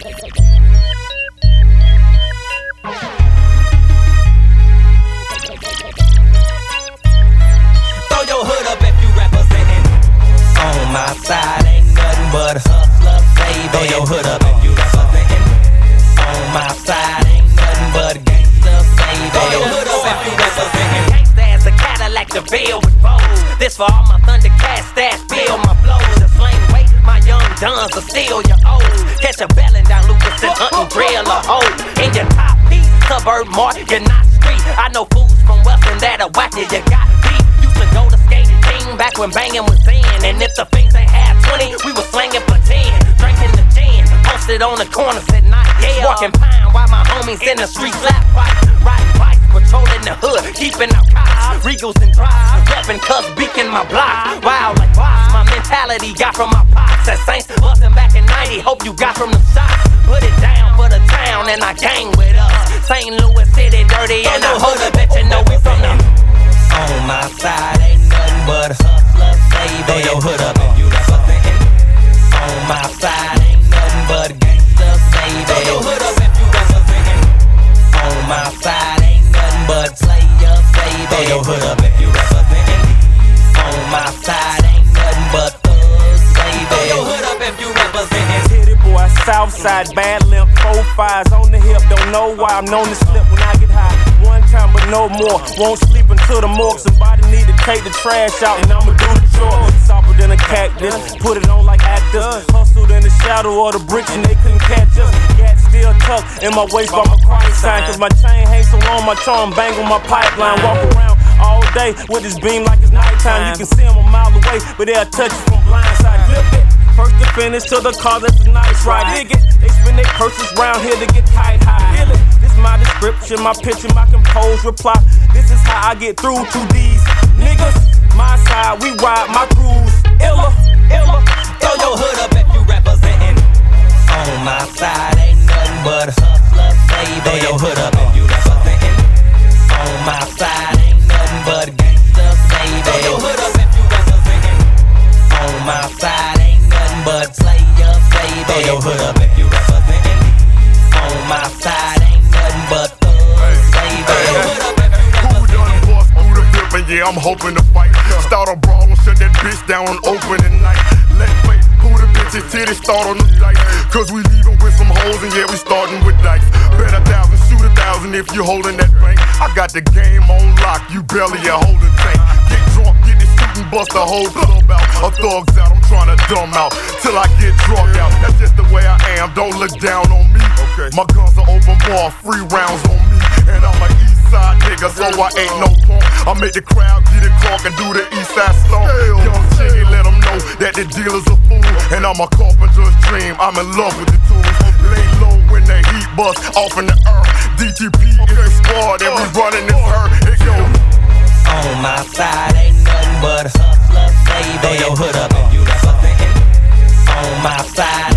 your hood up if you representin'. On my side ain't nothing but hustler, baby. Throw your hood up if you representin'. On my side ain't nothing but gangsters, baby. Throw your hood up if you representin'. Gangsta as a Cadillac to bill with foes. This for all my Thundercats that feel my flows. The slang weight, my young duns will steal your O's. Catch a bellin' down Lucas and hunt and drill a hole. In your top piece, suburb mark, you're not street. I know fools from Western that'll whack you, you got beat. Used to go to skate team back when bangin' was in. And if the fiends ain't had 20, we was slangin' for 10. Drinking the gin, posted on the corners at night. Yeah. Walking pine while my homies in the street slap fight. Riding bikes, patrolling the hood, keeping out cops. Regals and drives, reppin' cuz beakin' my block. Wild like boss, my mentality got from my pops. At Saints, bustin' back in 90, hope you got from the shots. Put it down for the town and I gang with us. St. Louis City dirty and I hood, bet you know we from the. On my side ain't nothing but hustlers, baby. Throw your hood up if you representin'. On my side ain't nothing but gangsters, baby. Throw your hood up if you representin'. On my side ain't nothing but players, baby. Throw your hood up if you representin'. On my side ain't nothing but thugs, baby. Throw your hood up if you representin'. Hit it, boy, Southside, bad limp, 4-5s on the hip. Don't know why I'm known to slip when I get high. One time, but no more. Won't sleep until the morgue. Somebody need to take the trash out, and I'ma do the chores. Softer than a cactus, put it on like actors. Hustled in the shadow of the bricks, and they couldn't catch us. Gat still tucked in my waist by my crime sign. Cause my chain hangs so long, my charm bang on my pipeline. Walk around all day with this beam like it's nighttime. You can see them a mile away, but they'll touch you from blindside. Flip it. First to finish to the car, that's a nice ride. Dig it, they spend their purses round here to get tight high. Feel it, this my description, my picture, my composed reply. This is how I get through to these niggas. My side, we ride my crews. Illa, illa. Throw your hood up if you representin'. On my side ain't nothing but hustlers, baby. Throw your hood up if you representin'. On my side ain't nothing but gangsters, baby. Throw your hood up if you representin'. On my side ain't nothing but players, baby. Throw your hood up if you representin'. On my side ain't nothing but thugs, baby. Throw your hood up if you representin'. Who done bust through the dip and yeah, I'm hoping to fight. Start a brawl and shut that bitch down on opening night. Let's wait, who the bitches titties start on the dice. Cause we leaving with some hoes and yeah, we starting with dice. Bet 1,000, shoot 1,000 if you holding that bank. I got the game on lock, you barely a holding tank. Get drunk, get this shooting, bust the whole club out. A thug's out, I'm trying to dumb out till I get drunk out. That's just the way I am, don't look down on me. My guns are open bar, free rounds on me. And I'm a east side nigga, so I ain't no punk. I make the crowd get it crunk and do the east side stomp. Young Chiggy, let them know that the dealer's a fool. And I'm a carpenter's dream, I'm in love with the tools. Lay low when the heat bust off in the earth. DTP is the squad and we running this hurt. It goes. On my side ain't nothing but hustlers, baby. Throw your hood up if you representin'. On my side